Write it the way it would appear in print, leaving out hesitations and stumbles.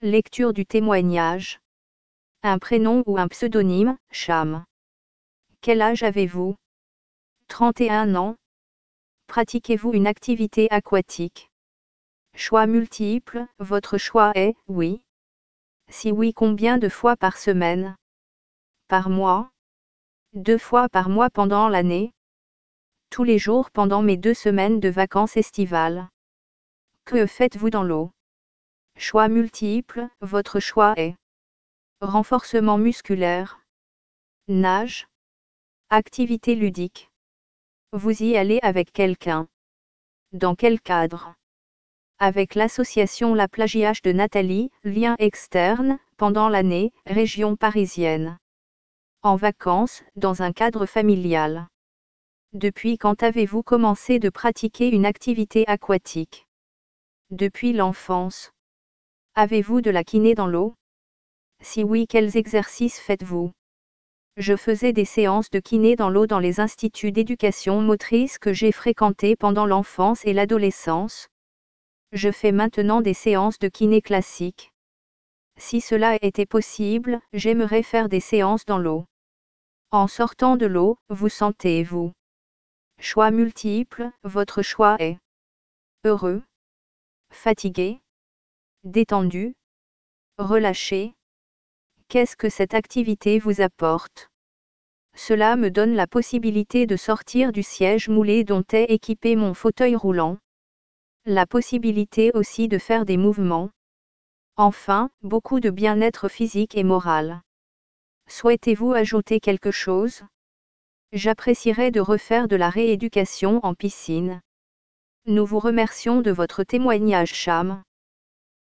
Lecture du témoignage. Un prénom ou un pseudonyme, Cham. Quel âge avez-vous? 31 ans. Pratiquez-vous une activité aquatique? Choix multiple, votre choix est oui. Si oui, combien de fois par semaine? Par mois? 2 fois par mois pendant l'année? Tous les jours pendant mes 2 semaines de vacances estivales. Que faites-vous dans l'eau? Choix multiple, votre choix est renforcement musculaire, nage, activité ludique. Vous y allez avec quelqu'un. Dans quel cadre? Avec l'association La Plagiage de Nathalie, lien externe, pendant l'année, région parisienne. En vacances, dans un cadre familial. Depuis quand avez-vous commencé de pratiquer une activité aquatique? Depuis l'enfance. Avez-vous de la kiné dans l'eau? Si oui, quels exercices faites-vous? Je faisais des séances de kiné dans l'eau dans les instituts d'éducation motrice que j'ai fréquentés pendant l'enfance et l'adolescence. Je fais maintenant des séances de kiné classique. Si cela était possible, j'aimerais faire des séances dans l'eau. En sortant de l'eau, vous sentez-vous? Choix multiple, votre choix est heureux, fatigué, détendu, relâché. Qu'est-ce que cette activité vous apporte? Cela me donne la possibilité de sortir du siège moulé dont est équipé mon fauteuil roulant. La possibilité aussi de faire des mouvements. Enfin, beaucoup de bien-être physique et moral. Souhaitez-vous ajouter quelque chose? J'apprécierais de refaire de la rééducation en piscine. Nous vous remercions de votre témoignage, Cham.